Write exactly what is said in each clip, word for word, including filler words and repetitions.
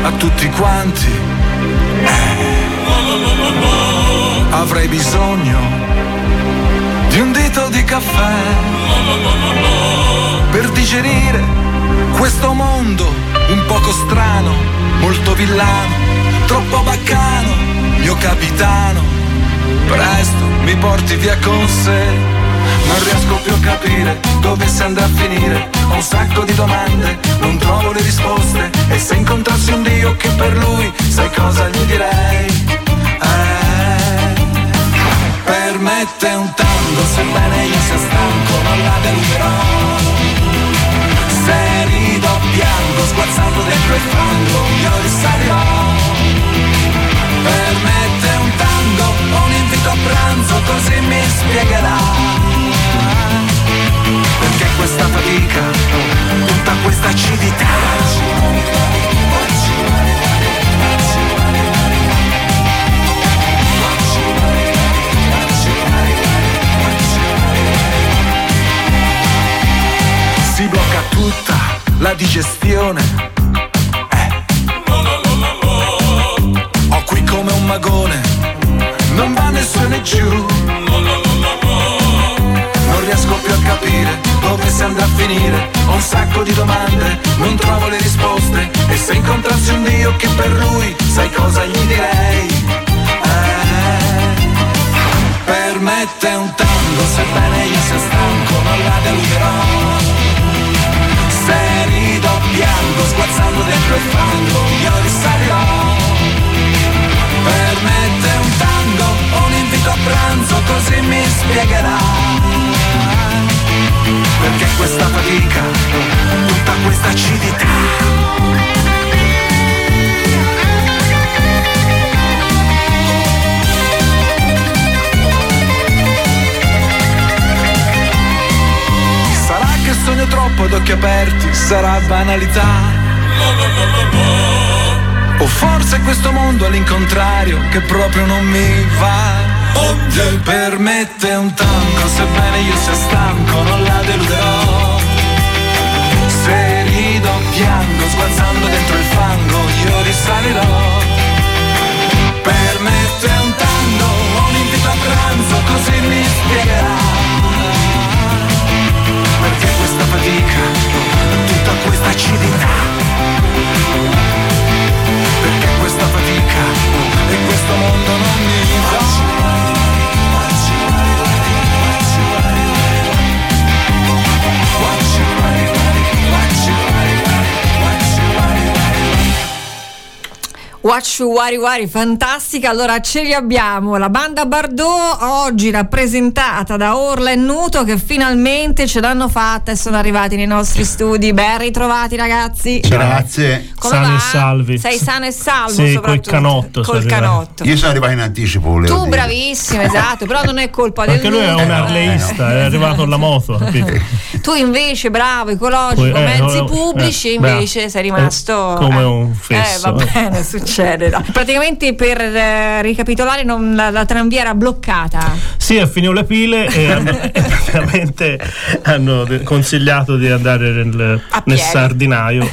a tutti quanti. Eh, avrei bisogno di un dito di caffè per digerire questo mondo un poco strano, molto villano, troppo baccano, mio capitano. Presto mi porti via con sé, non riesco più a capire dove si andrà a finire. Ho un sacco di domande, non trovo le risposte. E se incontrassi un Dio che per lui, sai cosa gli direi? Eh, permette un tango, sebbene io sia stanco non la deluderò. Se rido piango, sguazzando dentro il fango, io risalirò. Permette un tango, un invito a pranzo, così mi spiegherà perché questa fatica, tutta questa acidità. Si blocca tutta la digestione. Eh. Ho qui come un magone, non va né su né giù. Non riesco più a capire dove si andrà a finire. Ho un sacco di domande, non trovo le risposte. E se incontrassi un Dio che per lui, sai cosa gli direi? Eh, permette un tango, sebbene io sia stanco non la deluderò. Se rido piango, sguazzando dentro il fango, io risalirò. Permette un tango, un invito a pranzo, così mi spiegherà perché questa fatica, tutta questa acidità. Sarà che sogno troppo ad occhi aperti, sarà banalità. O forse questo mondo all'incontrario che proprio non mi va. Permette un tango, sebbene io sia stanco non la deluderò. Se rido piango, sguazzando dentro il fango, io risalirò. Permette un tango, un invito a pranzo, così mi spiegherà perché questa fatica, tutta questa acidità. Perché questa fatica e questo mondo non mi va. Watch You Wari Wari, fantastica. Allora ce li abbiamo, la banda Bardot oggi rappresentata da Orla e Nuto che finalmente ce l'hanno fatta e sono arrivati nei nostri studi. Ben ritrovati ragazzi. Grazie. Come sano va? e salvi. Sei sano e salvo, sì, soprattutto col canotto, col canotto. Io sono arrivato in anticipo, volevo Tu dire. bravissimo, esatto, però non è colpa del Perché lui è un numero. arleista, è arrivato con la moto, capito? Tu invece bravo, ecologico, Eh, mezzi no, pubblici, eh, invece beh, sei rimasto eh, come eh. un fesso. Eh, va bene, succede. No. Praticamente per eh, ricapitolare non, la, la tranvia era bloccata. Sì, ha finito le pile e, hanno, e praticamente hanno de- consigliato di andare nel, nel Sardinaio.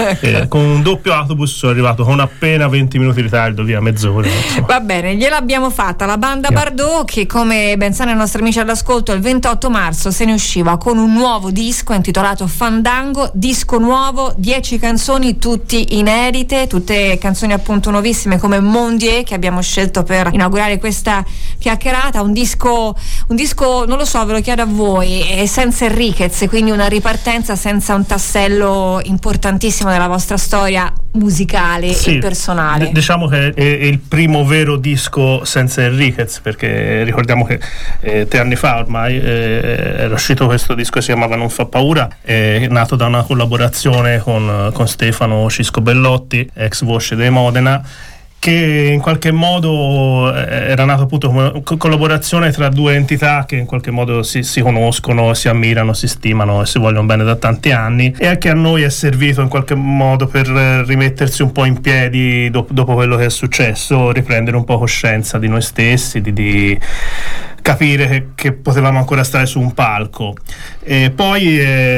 E con un doppio autobus sono arrivato con appena venti minuti di ritardo, via mezz'ora. Insomma. Va bene, gliel'abbiamo fatta. La banda Yeah. Bardot, che come ben sanno i nostri amici all'ascolto, il ventotto marzo se ne usciva con un nuovo disco intitolato Fandango, disco nuovo, dieci canzoni, tutti inedite, tutte canzoni appunto nuovissime come Mondier, che abbiamo scelto per inaugurare questa chiacchierata. Un disco, un disco, non lo so, ve lo chiedo a voi, è senza Enriquez, quindi una ripartenza senza un tassello importantissimo della vostra storia musicale Sì, e personale. d- diciamo che è, è il primo vero disco senza Enriquez, perché ricordiamo che eh, tre anni fa ormai eh, era uscito questo disco che si chiamava Non fa paura, è nato da una collaborazione con, con Stefano Cisco Bellotti, ex voce dei Modena, che in qualche modo era nato appunto come collaborazione tra due entità che in qualche modo si, si conoscono, si ammirano, si stimano e si vogliono bene da tanti anni, e anche a noi è servito in qualche modo per rimettersi un po' in piedi dopo, dopo quello che è successo, riprendere un po' coscienza di noi stessi, di, di capire che, che potevamo ancora stare su un palco. E poi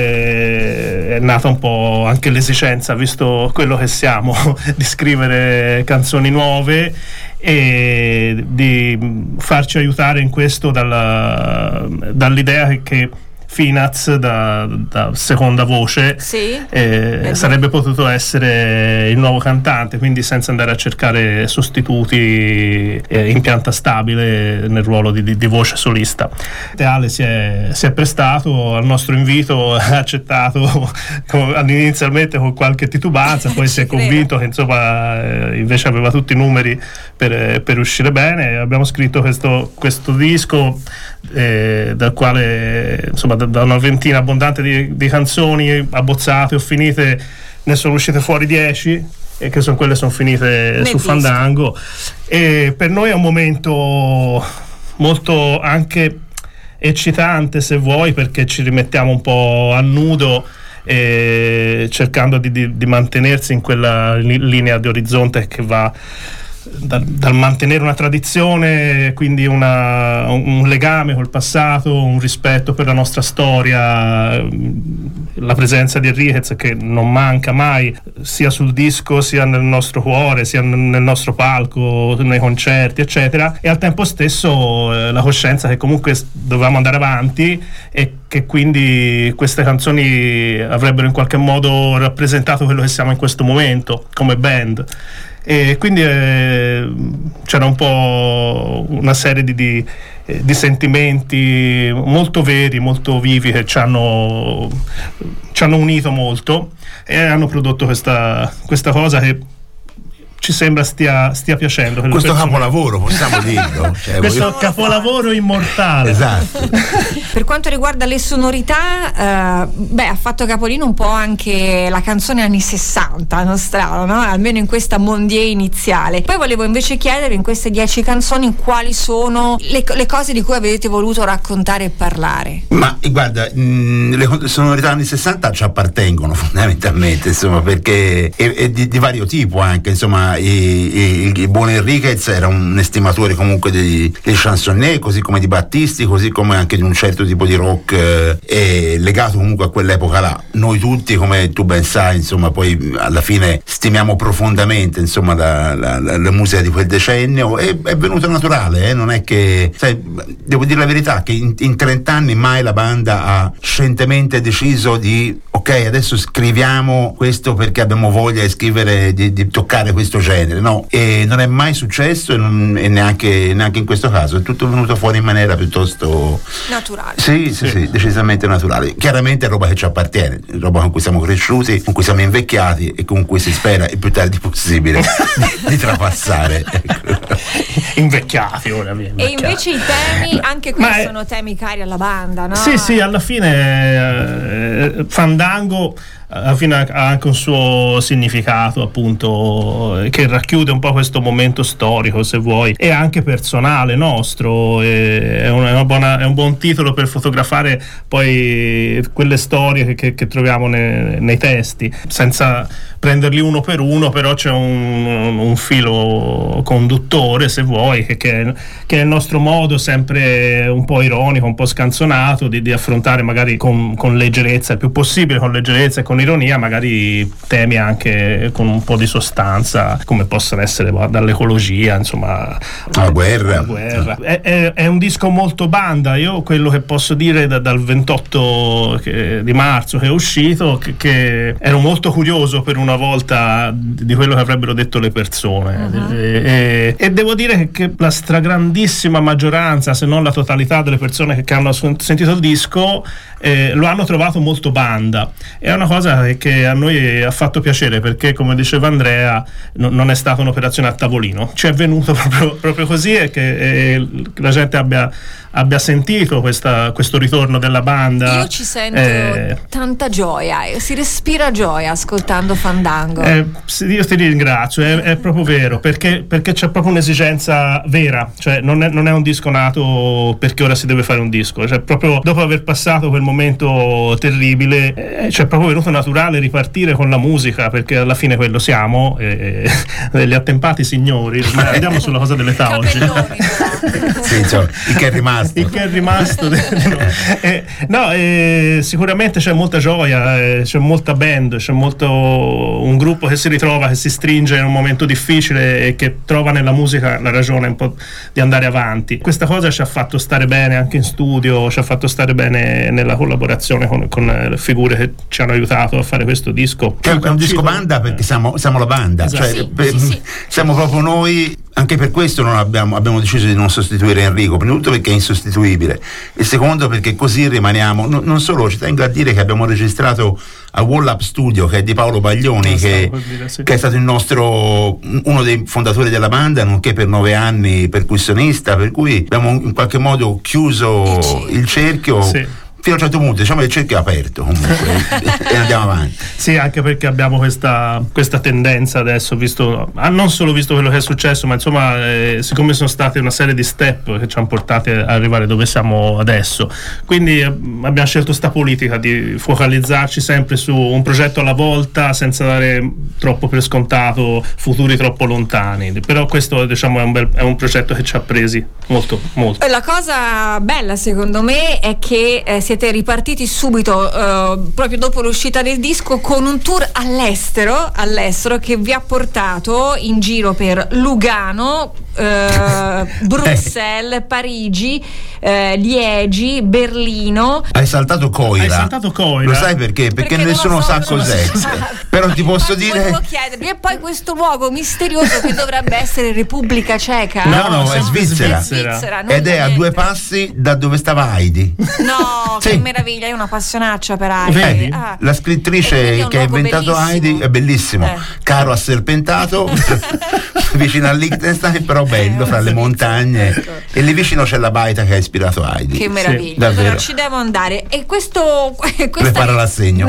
è, è nata un po' anche l'esigenza, visto quello che siamo, di scrivere canzoni nuove e di farci aiutare in questo dalla, dall'idea che, che Finaz da, da seconda voce sì, eh, sarebbe potuto essere il nuovo cantante, quindi senza andare a cercare sostituti eh, in pianta stabile nel ruolo di, di, di voce solista. Teale si è, si è prestato al nostro invito, ha accettato con, inizialmente con qualche titubanza, poi si è convinto che insomma eh, invece aveva tutti i numeri per, per uscire bene. Abbiamo scritto questo, questo disco eh, dal quale insomma da una ventina abbondante di, di canzoni abbozzate o finite, ne sono uscite fuori dieci e che sono quelle sono finite Nel su disco. Fandango, e per noi è un momento molto anche eccitante, se vuoi, perché ci rimettiamo un po' a nudo e cercando di, di, di mantenersi in quella li, linea di orizzonte che va Dal, dal mantenere una tradizione, quindi una, un legame col passato, un rispetto per la nostra storia, la presenza di Enriquez che non manca mai sia sul disco sia nel nostro cuore, sia nel nostro palco, nei concerti eccetera, e al tempo stesso eh, la coscienza che comunque dovevamo andare avanti e che quindi queste canzoni avrebbero in qualche modo rappresentato quello che siamo in questo momento come band. E quindi eh, c'era un po' una serie di, di, eh, di sentimenti molto veri, molto vivi, che ci hanno, ci hanno unito molto e hanno prodotto questa, questa cosa che ci sembra stia, stia piacendo. Questo capolavoro, possiamo dirlo. Cioè, questo voglio... capolavoro immortale. Esatto. Per quanto riguarda le sonorità, eh, beh, ha fatto capolino un po' anche la canzone anni sessanta, non strano, no? Almeno in questa Mondier iniziale. Poi volevo invece chiedervi, in queste dieci canzoni, quali sono le, le cose di cui avete voluto raccontare e parlare? Ma guarda, mh, le sonorità anni sessanta ci appartengono fondamentalmente, insomma, perché è, è di, di vario tipo anche, insomma. Il, il, il buon Enriquez era un estimatore comunque dei, dei chansonnier, così come di Battisti, così come anche di un certo tipo di rock eh, e legato comunque a quell'epoca là. Noi tutti, come tu ben sai, insomma, poi alla fine stimiamo profondamente, insomma, la, la, la, la musica di quel decennio. È, è venuto naturale, eh? Non è che, sai, devo dire la verità, che in, in trent'anni mai la banda ha scientemente deciso di ok, adesso scriviamo questo perché abbiamo voglia di scrivere, di, di toccare questo genere, no, e non è mai successo e, non, e neanche, neanche in questo caso è tutto venuto fuori in maniera piuttosto naturale. Sì, sì, sì, decisamente naturale. Chiaramente è roba che ci appartiene, è roba con cui siamo cresciuti, con cui siamo invecchiati e con cui si spera il più tardi possibile di, di trapassare. Ecco. Invecchiati ora. Invecchiati. E invece i temi, anche qui Ma sono temi cari alla banda, no? Sì, sì, alla fine eh, Fandango alla fine ha anche un suo significato, appunto, che racchiude un po' questo momento storico, se vuoi, e anche personale nostro. È, una, è, una buona, è un buon titolo per fotografare poi quelle storie che, che, che troviamo nei, nei testi, senza prenderli uno per uno, però c'è un, un filo conduttore, se vuoi, che, che, è, che è il nostro modo sempre un po' ironico, un po' scanzonato di, di affrontare magari con, con leggerezza, il più possibile con leggerezza e con ironia, magari temi anche con un po' di sostanza, come possono essere dall'ecologia, insomma, la guerra, la guerra. È, è, è un disco molto banda. Io quello che posso dire da, dal ventotto che, di marzo che è uscito, che, che ero molto curioso per una volta di quello che avrebbero detto le persone. Uh-huh. e, e, e devo dire che, che la stragrandissima maggioranza, se non la totalità delle persone che, che hanno sentito il disco eh, lo hanno trovato molto banda. È una cosa che a noi ha fatto piacere, perché come diceva Andrea no, non è stata un'operazione a tavolino, ci è venuto proprio, proprio così, e che e la gente abbia, abbia sentito questa, questo ritorno della banda. Io ci sento eh, tanta gioia, si respira gioia ascoltando Fandango. Eh, io ti ringrazio, è, è proprio vero, perché, perché c'è proprio un'esigenza vera, cioè non è, non è un disco nato perché ora si deve fare un disco, cioè proprio dopo aver passato quel momento terribile eh, c'è proprio venuto naturale ripartire con la musica, perché alla fine quello siamo, eh, degli attempati signori. Ma andiamo sulla cosa dell'età oggi. Sì, insomma, il che è rimasto rimasto. Il che è rimasto. no, eh, no eh, sicuramente c'è molta gioia, eh, c'è molta band, c'è molto un gruppo che si ritrova, che si stringe in un momento difficile e che trova nella musica la ragione un po' di andare avanti. Questa cosa ci ha fatto stare bene anche in studio, ci ha fatto stare bene nella collaborazione con, con le figure che ci hanno aiutato a fare questo disco. Che è un disco banda, perché siamo, siamo la banda, esatto. cioè, sì, per, sì, sì. siamo proprio noi. Anche per questo non abbiamo, abbiamo deciso di non sostituire Enrico, prima di tutto perché è insostituibile, e secondo perché così rimaniamo. No, non solo, ci tengo a dire che abbiamo registrato a Wall Up Studio, che è di Paolo Baglioni, che, dire, sì. che è stato il nostro, uno dei fondatori della banda, nonché per nove anni percussionista, per cui abbiamo in qualche modo chiuso il cerchio. Sì. Fino a un certo punto, diciamo che il cerchio è aperto comunque e andiamo avanti. Sì, anche perché abbiamo questa, questa tendenza adesso, visto, ah, non solo visto quello che è successo, ma insomma, eh, siccome sono state una serie di step che ci hanno portati ad arrivare dove siamo adesso, quindi eh, abbiamo scelto sta politica di focalizzarci sempre su un progetto alla volta, senza dare troppo per scontato futuri troppo lontani. Però questo, diciamo, è un, bel, è un progetto che ci ha presi molto, molto. La cosa bella secondo me è che eh, siete ripartiti subito, eh, proprio dopo l'uscita del disco, con un tour all'estero, all'estero che vi ha portato in giro per Lugano, eh, Bruxelles, Parigi, eh, Liegi, Berlino. Hai saltato Coira. Hai saltato Coira. Lo sai perché? Perché, perché nessuno so, sa cos'è. Però ti posso dire. Volevo chiedervi, e poi questo luogo misterioso che dovrebbe essere Repubblica Ceca? No, no, è Svizzera. Svizzera Ed è a due passi da dove stava Heidi. No, sì. Che meraviglia, è una passionaccia per Heidi. Vedi? Ah. La scrittrice che ha inventato bellissimo. Heidi è bellissimo. Eh. Caro asserpentato, vicino a Liechtenstein, però bello, fra le montagne. Ecco. E lì vicino c'è la baita che ha ispirato Heidi. Che meraviglia. Sì, allora ci devo andare. E questo. Prepara l'assegno.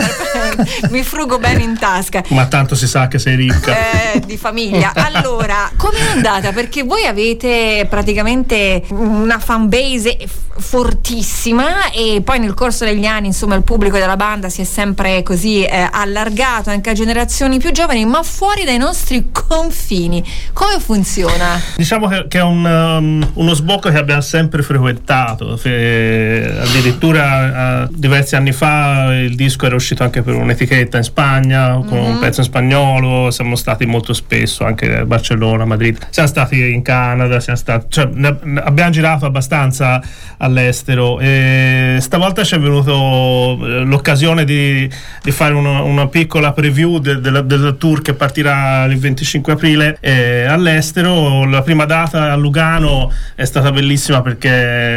Mi frugo bene in tasca. Ma tanto si sa che sei ricca. Eh, di famiglia. Allora, com'è andata? Perché voi avete praticamente una fan base fortissima e poi nel corso degli anni, insomma, il pubblico della banda si è sempre così eh, allargato anche a generazioni più giovani, ma fuori dai nostri confini. Come funziona? Diciamo che, che è un, um, uno sbocco che abbiamo sempre frequentato. Se, addirittura uh, diversi anni fa il disco era uscito anche per un'etichetta in Spagna con mm-hmm. un pezzo in spagnolo. Siamo stati molto spesso anche a Barcellona, Madrid, siamo stati in Canada, siamo stati, cioè, ne, ne abbiamo girato abbastanza all'estero e stavolta ci è venuto l'occasione di, di fare una, una piccola preview de, de, del, del tour che partirà il venticinque aprile eh, all'estero. La prima data a Lugano è stata bellissima perché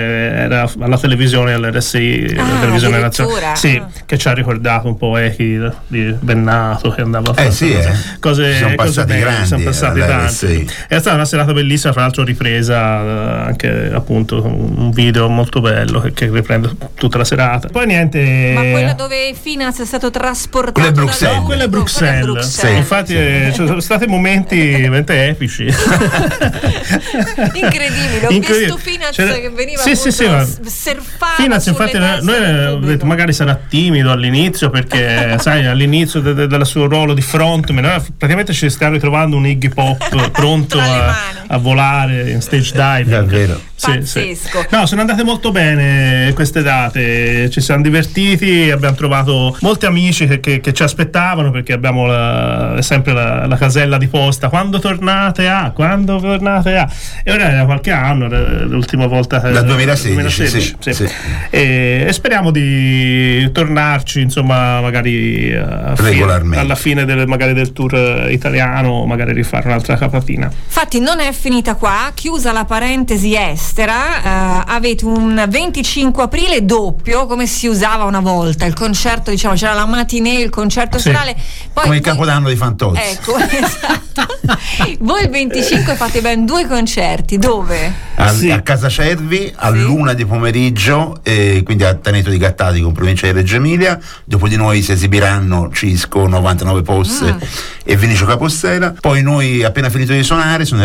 era alla televisione, all'R S I, ah, la televisione nazionale, sì, ah. che ci ha ricordato un po' Echi di Bennato che andava a fare eh, sì, cose, eh. cose, sono passati cose belle, grandi, sono passati tanti. È stata una serata bellissima, fra l'altro ripresa anche appunto un video molto bello che, che riprende tutta la serata. Poi niente. Ma quella dove Finaz è stato trasportato? Quella è Bruxelles. No, quella è Bruxelles. Quella è Bruxelles. Sì, infatti sì. Eh, ci sono stati momenti veramente epici. Incredibile. Ho Incredibile. visto Finaz C'era... che veniva sì, sì, sì, ma... surfava Finaz, infatti noi abbiamo detto magari sarà timido all'inizio perché sai, all'inizio del de, de suo ruolo di frontman, noi praticamente ci stiamo ritrovando un Iggy Pop pronto a, a volare in stage diving. Davvero. Sì, pazzesco. Sì. No, sono andate molto bene queste date, ci siamo divertiti, abbiamo trovato molti amici che, che, che ci aspettavano perché abbiamo la, sempre la, la casella di posta: quando tornate a, quando tornate a, e ora era qualche anno, l'ultima volta dal duemilasedici, duemilasedici sì, sì. Sì. E, e speriamo di tornarci, insomma, magari a regolarmente fine, alla fine del, magari del tour italiano, magari rifare un'altra capatina. Infatti non è finita qua, chiusa la parentesi estera, uh, avete un venticinque aprile doppio, come si usava una volta, il concerto, diciamo, c'era la matinée, il concerto sì. serale, poi come il voi... Capodanno di Fantozzi. Ecco, esatto. Voi il venticinque fate ben due concerti, dove? A, sì. a Casa Cervi all'una sì. di pomeriggio, eh, quindi a Taneto di Gattati con provincia di Reggio Emilia. Dopo di noi si esibiranno Cisco, novantanove Posse mm. e Vinicio Capossela. Poi noi, appena finito di suonare, suoneremo credo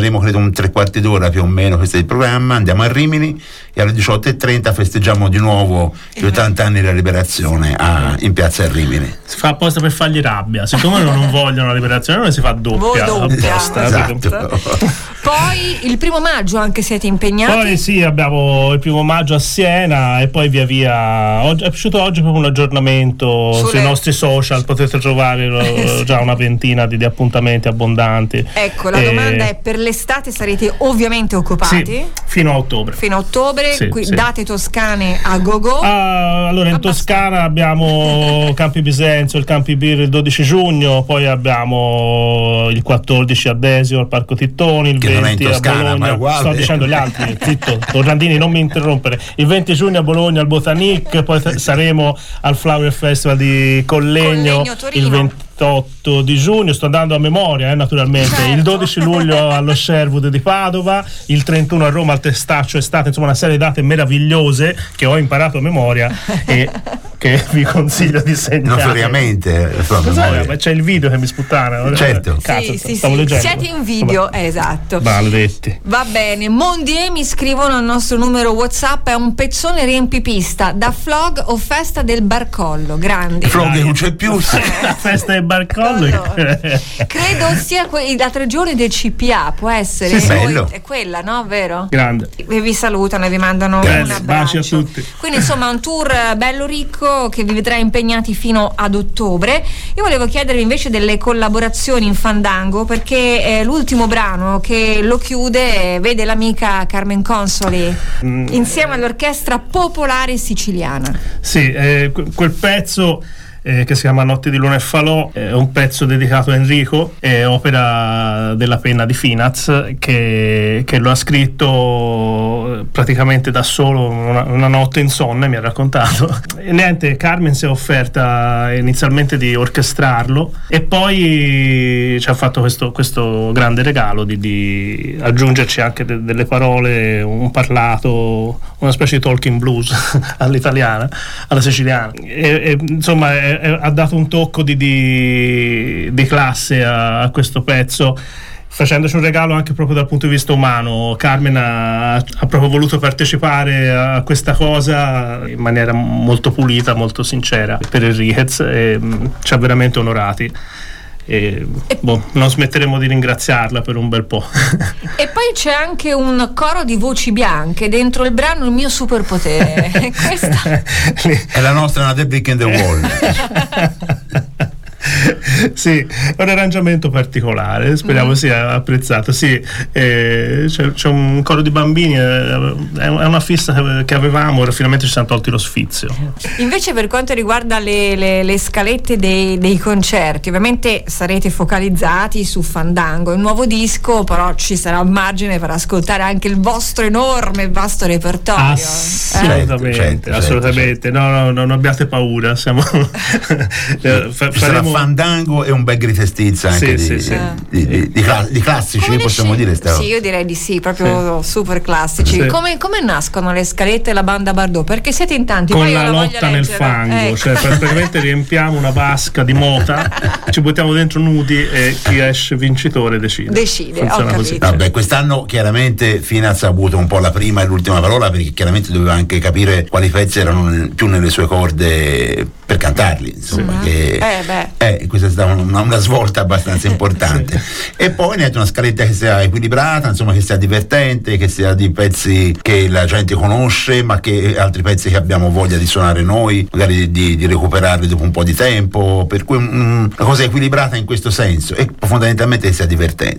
un tre quarti d'ora più o meno, questo è il programma, andiamo a Rimini e alle diciotto e trenta festeggiamo di nuovo gli ottanta anni della liberazione a, in piazza Rimini. Si fa apposta per fargli rabbia, siccome non vogliono la liberazione non si fa doppia, doppia. apposta. Esatto. Poi il primo maggio anche siete impegnati? Poi sì, abbiamo il primo maggio a Siena e poi via via. Oggi, è uscito oggi proprio un aggiornamento Sulle... sui nostri social, potete trovare lo, già una ventina di, di appuntamenti abbondanti. Ecco, la e... domanda è: per l'estate sarete ovviamente occupati? Sì, fino a ottobre. Fino a ottobre, sì, qui, sì. date toscane a go-go? Ah, allora in Abbast- Toscana abbiamo Campi Bisenzio, il Campi Bir il dodici giugno, poi abbiamo il quattordici a Desio al Parco Tittoni, il Che non è in venti Toscana, a ma è Bologna, uguale. sto dicendo gli altri, zitto, Orlandini non mi interrompere, il venti giugno a Bologna al Botanique, poi t- saremo al Flower Festival di Collegno, Collegno, Torino. il ventotto di giugno, sto andando a memoria eh, naturalmente, Certo. il dodici luglio allo Sherwood di Padova, il trentuno a Roma al Testaccio Estate, insomma una serie di date meravigliose che ho imparato a memoria e che vi consiglio di segnare. Notoriamente la sua Cos'è? memoria. Ma c'è il video che mi sputtana. Certo. Cazzo, sì, sì, stavo sì. leggendo. Siete in video, eh, esatto. Maledetti. Va bene, Mondie mi scrivono al nostro numero WhatsApp: è un pezzone riempipista da flog o festa del Barcollo, grandi. Flog non c'è più. La festa del Barcollo. Credo sia que- la tre giorni del C P A, può essere. Sì, Poi- bello. è quella, no? Vero? Grande. E vi salutano e vi mandano Bene, un abbraccio. baci a tutti. Quindi insomma un tour bello ricco che vi vedrà impegnati fino ad ottobre. Io volevo chiedervi invece delle collaborazioni in Fandango, perché eh, l'ultimo brano che lo chiude eh, vede l'amica Carmen Consoli Mm. insieme all'orchestra popolare siciliana. Sì, eh, que- quel pezzo eh, che si chiama Notte di Luna e Falò è un pezzo dedicato a Enrico, è opera della penna di Finaz che, che lo ha scritto praticamente da solo una, una notte insonne, mi ha raccontato. E niente, Carmen si è offerta inizialmente di orchestrarlo e poi ci ha fatto questo, questo grande regalo di, di aggiungerci anche de, delle parole, un parlato, una specie di talking blues all'italiana, alla siciliana. E, e, insomma è, è, ha dato un tocco di, di, di classe a, a questo pezzo, facendoci un regalo anche proprio dal punto di vista umano. Carmen ha, ha proprio voluto partecipare a questa cosa in maniera molto pulita, molto sincera per Enriquez e mh, ci ha veramente onorati. E, boh, non smetteremo di ringraziarla per un bel po'. E poi c'è anche un coro di voci bianche dentro il brano Il mio superpotere. Questa È la nostra Another Brick in the Wall. Sì, è un arrangiamento particolare, speriamo mm. sia apprezzato. Sì, eh, c'è, c'è un coro di bambini, eh, è una fissa che avevamo, ora finalmente ci siamo tolti lo sfizio. invece per quanto riguarda le, le, le scalette dei, dei concerti, ovviamente sarete focalizzati su Fandango, il nuovo disco, però ci sarà un margine per ascoltare anche il vostro enorme e vasto repertorio. Assolutamente, Certo, certo, assolutamente. No, no, no, non abbiate paura, siamo Ci sarà Fandango e un bel gritestizza anche sì, di, sì, sì. Di, di, di, cla- di classici, Come possiamo scegli- dire stavo. Sì, io direi di sì, proprio sì. super classici. Sì. Come, come nascono le scalette e la banda Bardot? Perché siete in tanti. Con Poi io la voglio lotta nel leggere. fango, Ecco. cioè praticamente riempiamo una vasca di mota, ci buttiamo dentro nudi e chi esce vincitore decide. Decide, Funziona ho così. capito. Vabbè, quest'anno chiaramente Finaz ha avuto un po' la prima e l'ultima parola, perché chiaramente doveva anche capire quali pezzi erano nel- più nelle sue corde per cantarli, insomma, Sì. che Eh, beh. eh, questa è stata una, una svolta abbastanza importante. E poi ne ha una scaletta che sia equilibrata, insomma, che sia divertente, che sia di pezzi che la gente conosce, ma che altri pezzi che abbiamo voglia di suonare noi, magari di, di recuperarli dopo un po' di tempo, per cui mm, una cosa equilibrata in questo senso e fondamentalmente che sia divertente.